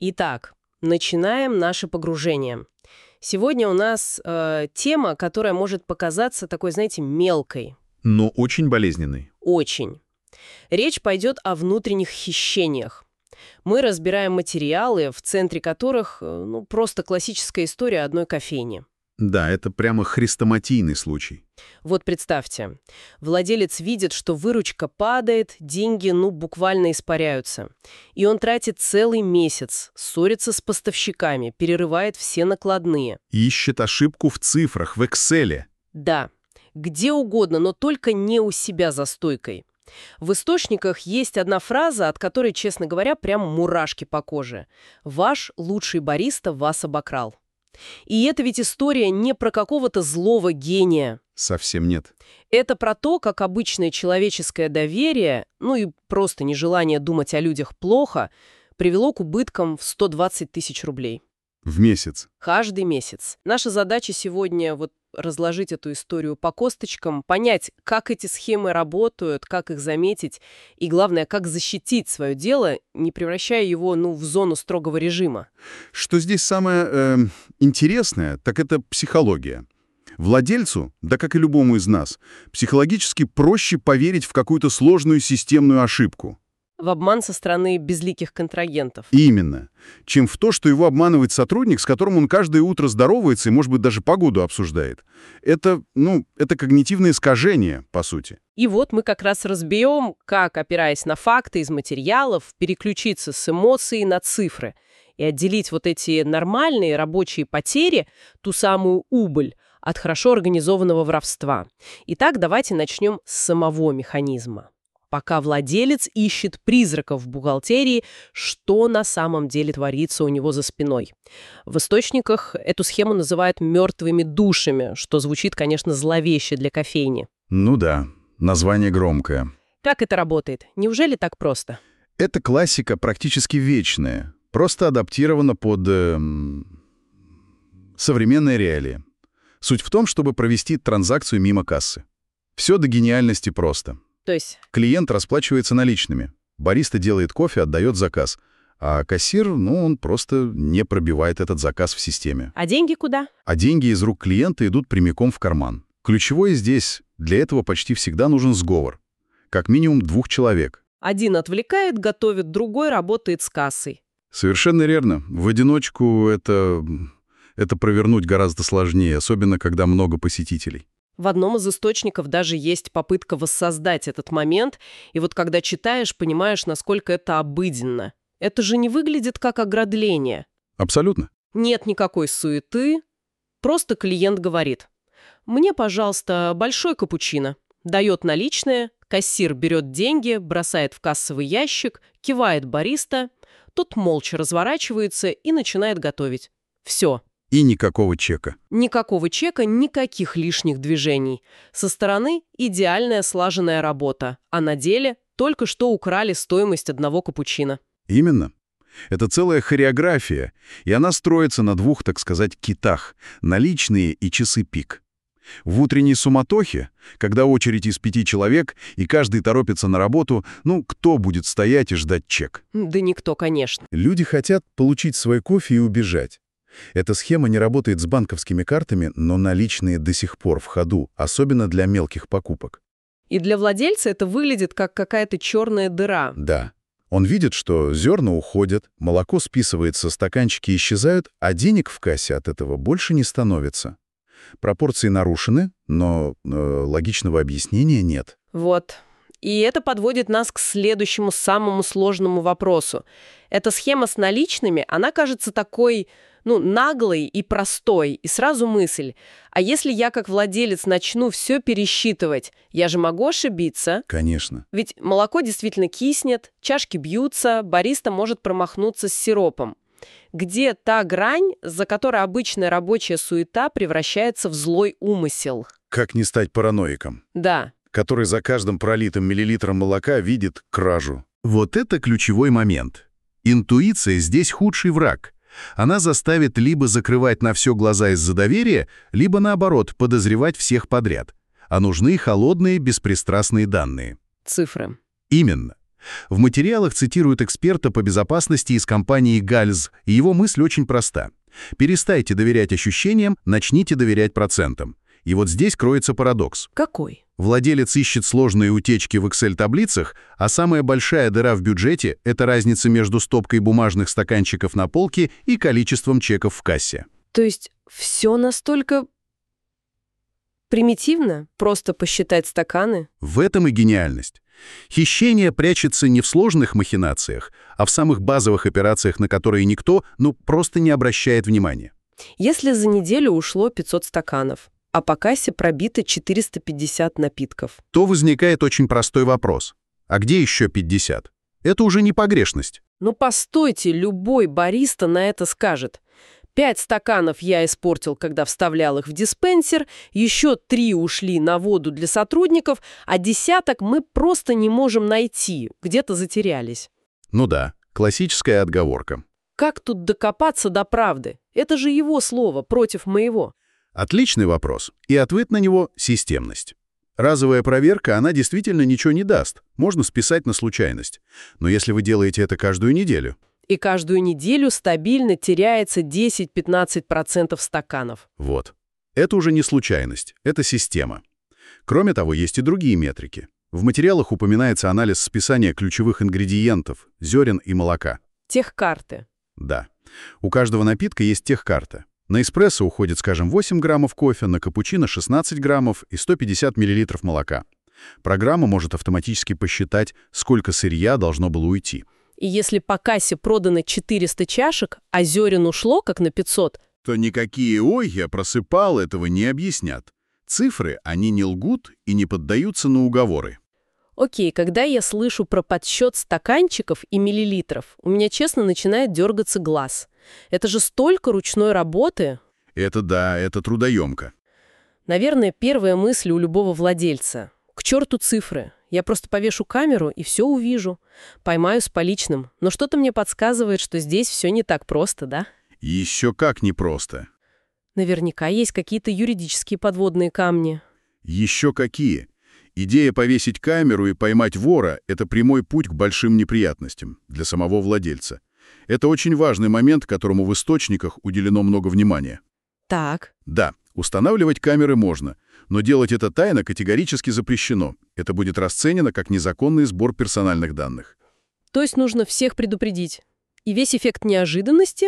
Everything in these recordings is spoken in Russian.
Итак, начинаем наше погружение. Сегодня у нас тема, которая может показаться такой, знаете, мелкой. Но очень болезненный. Очень. Речь пойдет о внутренних хищениях. Мы разбираем материалы, в центре которых просто классическая история одной кофейни. Да, это прямо хрестоматийный случай. Вот представьте, владелец видит, что выручка падает, деньги буквально испаряются. И он тратит целый месяц, ссорится с поставщиками, перерывает все накладные. Ищет ошибку в цифрах, в Экселе. Да, где угодно, но только не у себя за стойкой. В источниках есть одна фраза, от которой, честно говоря, прям мурашки по коже. «Ваш лучший бариста вас обокрал». И это ведь история не про какого-то злого гения. Совсем нет. Это про то, как обычное человеческое доверие, и просто нежелание думать о людях плохо, привело к убыткам в 120 тысяч рублей. В месяц. Каждый месяц. Наша задача сегодня разложить эту историю по косточкам, понять, как эти схемы работают, как их заметить, и, главное, как защитить свое дело, не превращая его, в зону строгого режима. Что здесь самое интересное, так это психология. Владельцу, да как и любому из нас, психологически проще поверить в какую-то сложную системную ошибку. В обман со стороны безликих контрагентов. Именно. Чем в то, что его обманывает сотрудник, с которым он каждое утро здоровается и, может быть, даже погоду обсуждает. Это когнитивное искажение, по сути. И вот мы как раз разберем, как, опираясь на факты из материалов, переключиться с эмоций на цифры и отделить эти нормальные рабочие потери, ту самую убыль, от хорошо организованного воровства. Итак, давайте начнем с самого механизма. Пока владелец ищет призраков в бухгалтерии, что на самом деле творится у него за спиной. В источниках эту схему называют «мертвыми душами», что звучит, конечно, зловеще для кофейни. Ну да, название громкое. Как это работает? Неужели так просто? Это классика практически вечная, просто адаптирована под современные реалии. Суть в том, чтобы провести транзакцию мимо кассы. Все до гениальности просто. То есть? Клиент расплачивается наличными. Бариста делает кофе, отдает заказ. А кассир, он просто не пробивает этот заказ в системе. А деньги куда? А деньги из рук клиента идут прямиком в карман. Ключевое здесь, для этого почти всегда нужен сговор. Как минимум 2 человек. Один отвлекает, готовит, другой работает с кассой. Совершенно верно. В одиночку это провернуть гораздо сложнее, особенно когда много посетителей. В одном из источников даже есть попытка воссоздать этот момент, и когда читаешь, понимаешь, насколько это обыденно. Это же не выглядит как ограбление. Абсолютно. Нет никакой суеты, просто клиент говорит: «Мне, пожалуйста, большой капучино». Дает наличные, кассир берет деньги, бросает в кассовый ящик, кивает бариста, тот молча разворачивается и начинает готовить. Все. И никакого чека. Никакого чека, никаких лишних движений. Со стороны идеальная слаженная работа, а на деле только что украли стоимость одного капучино. Именно. Это целая хореография, и она строится на 2, так сказать, китах – наличные и часы пик. В утренней суматохе, когда очередь из 5 человек, и каждый торопится на работу, кто будет стоять и ждать чек? Да никто, конечно. Люди хотят получить свой кофе и убежать. Эта схема не работает с банковскими картами, но наличные до сих пор в ходу, особенно для мелких покупок. И для владельца это выглядит как какая-то черная дыра. Да. Он видит, что зерна уходят, молоко списывается, стаканчики исчезают, а денег в кассе от этого больше не становится. Пропорции нарушены, но логичного объяснения нет. Вот. И это подводит нас к следующему самому сложному вопросу. Эта схема с наличными, она кажется такой, наглой и простой. И сразу мысль: а если я как владелец начну все пересчитывать, я же могу ошибиться? Конечно. Ведь молоко действительно киснет, чашки бьются, бариста может промахнуться с сиропом. Где та грань, за которой обычная рабочая суета превращается в злой умысел? Как не стать параноиком? Да. Который за каждым пролитым миллилитром молока видит кражу. Вот это ключевой момент. Интуиция здесь худший враг. Она заставит либо закрывать на все глаза из-за доверия, либо, наоборот, подозревать всех подряд. А нужны холодные, беспристрастные данные. Цифры. Именно. В материалах цитируют эксперта по безопасности из компании Гальз, и его мысль очень проста. Перестайте доверять ощущениям, начните доверять процентам. И вот здесь кроется парадокс. Какой? Владелец ищет сложные утечки в Excel-таблицах, а самая большая дыра в бюджете – это разница между стопкой бумажных стаканчиков на полке и количеством чеков в кассе. То есть все настолько примитивно? Просто посчитать стаканы? В этом и гениальность. Хищение прячется не в сложных махинациях, а в самых базовых операциях, на которые никто, просто не обращает внимания. Если за неделю ушло 500 стаканов, а по кассе пробито 450 напитков. То возникает очень простой вопрос. А где еще 50? Это уже не погрешность. Постойте, любой бариста на это скажет. 5 стаканов я испортил, когда вставлял их в диспенсер, еще 3 ушли на воду для сотрудников, а десяток мы просто не можем найти, где-то затерялись. Ну да, классическая отговорка. Как тут докопаться до правды? Это же его слово против моего. Отличный вопрос. И ответ на него – системность. Разовая проверка, она действительно ничего не даст. Можно списать на случайность. Но если вы делаете это каждую неделю... И каждую неделю стабильно теряется 10-15% стаканов. Вот. Это уже не случайность, это система. Кроме того, есть и другие метрики. В материалах упоминается анализ списания ключевых ингредиентов – зерен и молока. Техкарты. Да. У каждого напитка есть техкарта. На эспрессо уходит, скажем, 8 граммов кофе, на капучино 16 граммов и 150 миллилитров молока. Программа может автоматически посчитать, сколько сырья должно было уйти. И если по кассе продано 400 чашек, а зерен ушло как на 500, то никакие «ой, я просыпал» этого не объяснят. Цифры, они не лгут и не поддаются на уговоры. Окей, когда я слышу про подсчет стаканчиков и миллилитров, у меня, честно, начинает дергаться глаз. Это же столько ручной работы. Это да, это трудоемко. Наверное, первая мысль у любого владельца. К черту цифры. Я просто повешу камеру и все увижу. Поймаю с поличным. Но что-то мне подсказывает, что здесь все не так просто, да? Еще как непросто. Наверняка есть какие-то юридические подводные камни. Еще какие? Идея повесить камеру и поймать вора – это прямой путь к большим неприятностям для самого владельца. Это очень важный момент, которому в источниках уделено много внимания. Так. Да, устанавливать камеры можно, но делать это тайно категорически запрещено. Это будет расценено как незаконный сбор персональных данных. То есть нужно всех предупредить. И весь эффект неожиданности,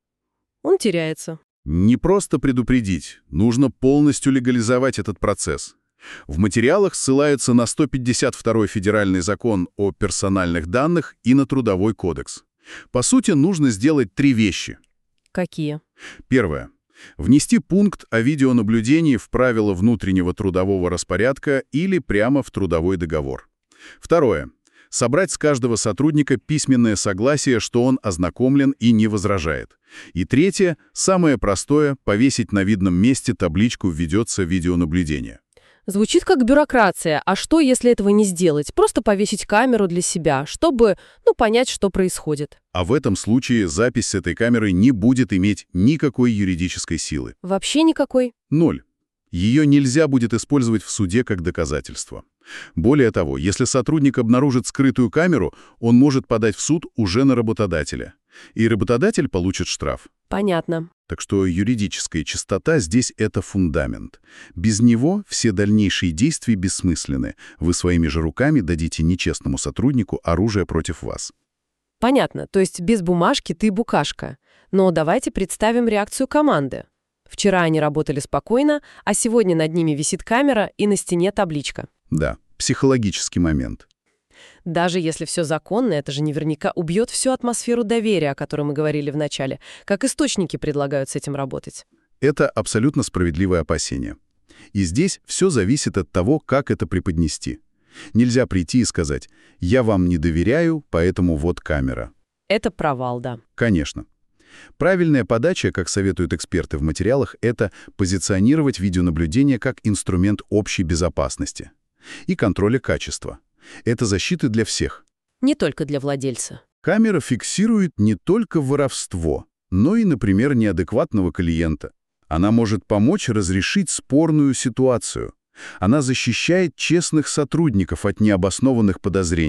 он теряется. Не просто предупредить, нужно полностью легализовать этот процесс. В материалах ссылаются на 152-й федеральный закон о персональных данных и на Трудовой кодекс. По сути, нужно сделать 3 вещи. Какие? Первое. Внести пункт о видеонаблюдении в правила внутреннего трудового распорядка или прямо в трудовой договор. Второе. Собрать с каждого сотрудника письменное согласие, что он ознакомлен и не возражает. И третье, самое простое, повесить на видном месте табличку «Ведется видеонаблюдение». Звучит как бюрократия. А что, если этого не сделать? Просто повесить камеру для себя, чтобы, понять, что происходит. А в этом случае запись с этой камеры не будет иметь никакой юридической силы. Вообще никакой? 0. Ее нельзя будет использовать в суде как доказательство. Более того, если сотрудник обнаружит скрытую камеру, он может подать в суд уже на работодателя. И работодатель получит штраф. Понятно. Так что юридическая чистота здесь – это фундамент. Без него все дальнейшие действия бессмысленны. Вы своими же руками дадите нечестному сотруднику оружие против вас. Понятно. То есть без бумажки ты букашка. Но давайте представим реакцию команды. Вчера они работали спокойно, а сегодня над ними висит камера и на стене табличка. Да, психологический момент. Даже если все законно, это же наверняка убьет всю атмосферу доверия, о которой мы говорили в начале. Как источники предлагают с этим работать? Это абсолютно справедливое опасение. И здесь все зависит от того, как это преподнести. Нельзя прийти и сказать «я вам не доверяю, поэтому вот камера». Это провал, да. Конечно. Правильная подача, как советуют эксперты в материалах, это позиционировать видеонаблюдение как инструмент общей безопасности и контроля качества. Это защита для всех. Не только для владельца. Камера фиксирует не только воровство, но и, например, неадекватного клиента. Она может помочь разрешить спорную ситуацию. Она защищает честных сотрудников от необоснованных подозрений.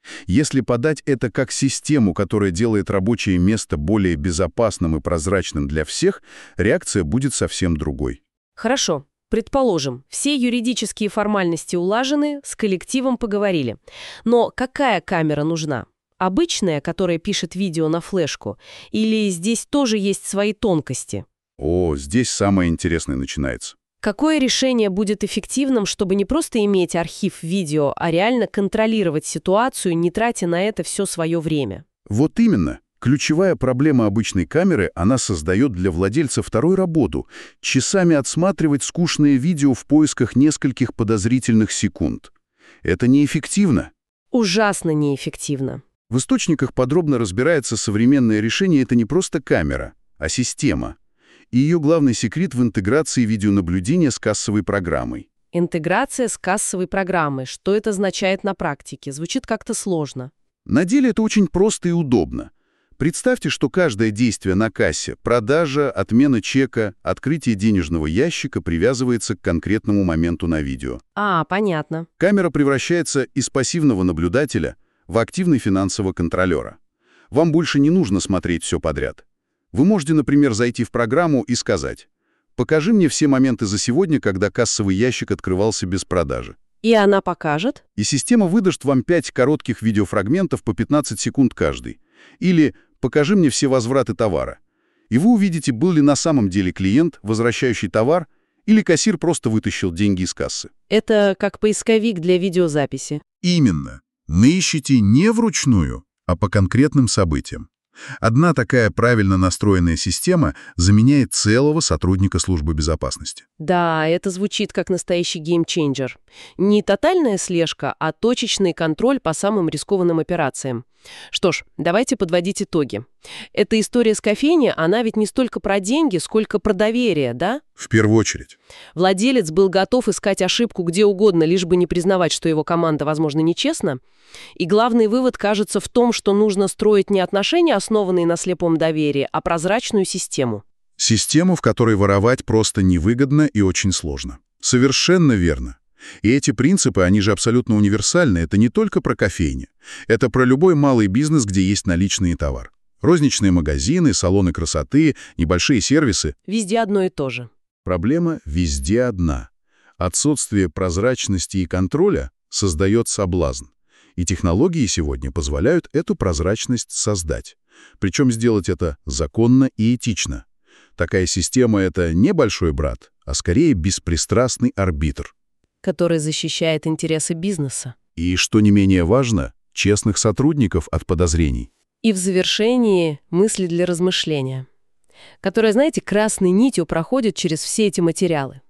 Если подать это как систему, которая делает рабочее место более безопасным и прозрачным для всех, реакция будет совсем другой. Хорошо. Предположим, все юридические формальности улажены, с коллективом поговорили. Но какая камера нужна? Обычная, которая пишет видео на флешку? Или здесь тоже есть свои тонкости? О, здесь самое интересное начинается. Какое решение будет эффективным, чтобы не просто иметь архив видео, а реально контролировать ситуацию, не тратя на это все свое время? Вот именно. Ключевая проблема обычной камеры, она создает для владельца вторую работу — часами отсматривать скучные видео в поисках нескольких подозрительных секунд. Это неэффективно. Ужасно неэффективно. В источниках подробно разбирается современное решение — это не просто камера, а система. И ее главный секрет в интеграции видеонаблюдения с кассовой программой. Интеграция с кассовой программой. Что это означает на практике? Звучит как-то сложно. На деле это очень просто и удобно. Представьте, что каждое действие на кассе — продажа, отмена чека, открытие денежного ящика — привязывается к конкретному моменту на видео. Понятно. Камера превращается из пассивного наблюдателя в активный финансового контролера. Вам больше не нужно смотреть все подряд. Вы можете, например, зайти в программу и сказать: «Покажи мне все моменты за сегодня, когда кассовый ящик открывался без продажи». И она покажет? И система выдаст вам 5 коротких видеофрагментов по 15 секунд каждый. Или «Покажи мне все возвраты товара». И вы увидите, был ли на самом деле клиент, возвращающий товар, или кассир просто вытащил деньги из кассы. Это как поисковик для видеозаписи. Именно. Вы ищете не вручную, а по конкретным событиям. Одна такая правильно настроенная система заменяет целого сотрудника службы безопасности. Да, это звучит как настоящий геймченджер. Не тотальная слежка, а точечный контроль по самым рискованным операциям. Что ж, давайте подводить итоги. Эта история с кофейней, она ведь не столько про деньги, сколько про доверие, да? В первую очередь. Владелец был готов искать ошибку где угодно, лишь бы не признавать, что его команда, возможно, нечестна. И главный вывод, кажется, в том, что нужно строить не отношения, основанные на слепом доверии, а прозрачную систему. Систему, в которой воровать просто невыгодно и очень сложно. Совершенно верно. И эти принципы, они же абсолютно универсальны. Это не только про кофейни. Это про любой малый бизнес, где есть наличный товар. Розничные магазины, салоны красоты, небольшие сервисы. Везде одно и то же. Проблема везде одна. Отсутствие прозрачности и контроля создает соблазн. И технологии сегодня позволяют эту прозрачность создать. Причем сделать это законно и этично. Такая система — это не большой брат, а скорее беспристрастный арбитр, который защищает интересы бизнеса. И, что не менее важно, честных сотрудников от подозрений. И в завершении мысли для размышления, которая, знаете, красной нитью проходит через все эти материалы.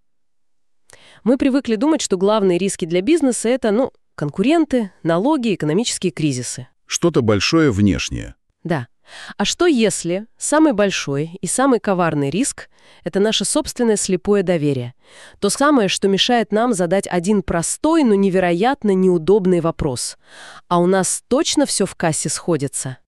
Мы привыкли думать, что главные риски для бизнеса — это, конкуренты, налоги, экономические кризисы. Что-то большое внешнее. Да. А что если самый большой и самый коварный риск — это наше собственное слепое доверие? То самое, что мешает нам задать один простой, но невероятно неудобный вопрос. А у нас точно все в кассе сходится?